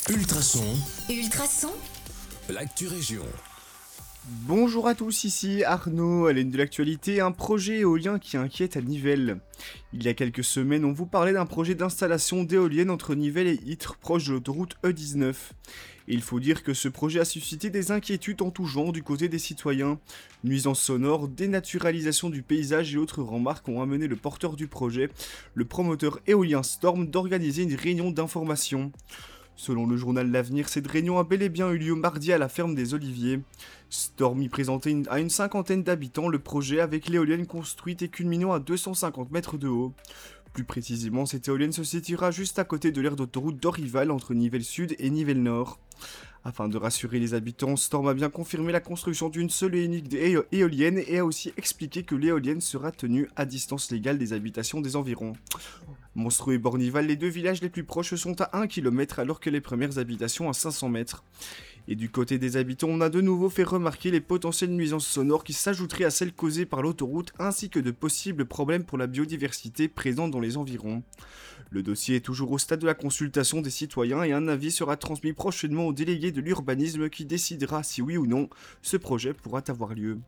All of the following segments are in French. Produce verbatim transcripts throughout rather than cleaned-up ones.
Ultrason, Ultrason, l'actu région. Bonjour à tous, ici Arnaud, à l'aide de l'actualité, un projet éolien qui inquiète à Nivelles. Il y a quelques semaines, on vous parlait d'un projet d'installation d'éoliennes entre Nivelles et Ytre, proche de l'autoroute E dix-neuf. Et il faut dire que ce projet a suscité des inquiétudes en tout genre du côté des citoyens. Nuisances sonores, dénaturalisation du paysage et autres remarques ont amené le porteur du projet, le promoteur éolien Storm, d'organiser une réunion d'information. Selon le journal L'Avenir, cette réunion a bel et bien eu lieu mardi à la ferme des Oliviers. Storm y présentait une- à une cinquantaine d'habitants le projet avec l'éolienne construite et culminant à deux cent cinquante mètres de haut. Plus précisément, cette éolienne se situera juste à côté de l'aire d'autoroute d'Orival entre Nivelles Sud et Nivelles Nord. Afin de rassurer les habitants, Storm a bien confirmé la construction d'une seule et unique éo- éolienne et a aussi expliqué que l'éolienne sera tenue à distance légale des habitations des environs. Monstreux et Bornival, les deux villages les plus proches sont à un kilomètre alors que les premières habitations à cinq cents mètres. Et du côté des habitants, on a de nouveau fait remarquer les potentielles nuisances sonores qui s'ajouteraient à celles causées par l'autoroute ainsi que de possibles problèmes pour la biodiversité présente dans les environs. Le dossier est toujours au stade de la consultation des citoyens et un avis sera transmis prochainement au délégué de l'urbanisme qui décidera si oui ou non ce projet pourra avoir lieu.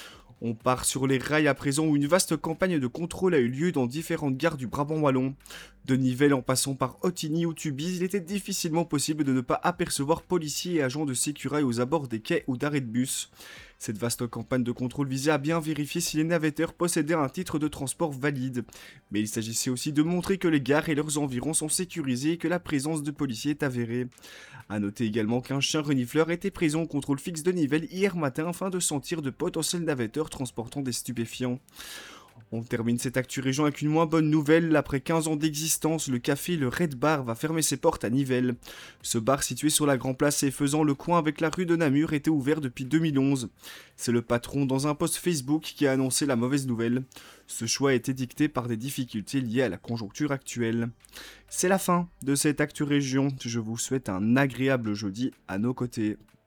On part sur les rails à présent où une vaste campagne de contrôle a eu lieu dans différentes gares du Brabant wallon. De Nivelles en passant par Ottignies ou Tubize, il était difficilement possible de ne pas apercevoir policiers et agents de sécurité aux abords des quais ou d'arrêts de bus. Cette vaste campagne de contrôle visait à bien vérifier si les navetteurs possédaient un titre de transport valide. Mais il s'agissait aussi de montrer que les gares et leurs environs sont sécurisés et que la présence de policiers est avérée. A noter également qu'un chien renifleur était présent au contrôle fixe de Nivelles hier matin afin de sentir de potentiels navetteurs transportant des stupéfiants. On termine cette actu région avec une moins bonne nouvelle. Après quinze ans d'existence, le café Le Red Bar va fermer ses portes à Nivelles. Ce bar situé sur la Grand Place et faisant le coin avec la rue de Namur était ouvert depuis deux mille onze. C'est le patron dans un post Facebook qui a annoncé la mauvaise nouvelle. Ce choix a été dicté par des difficultés liées à la conjoncture actuelle. C'est la fin de cette actu région. Je vous souhaite un agréable jeudi à nos côtés.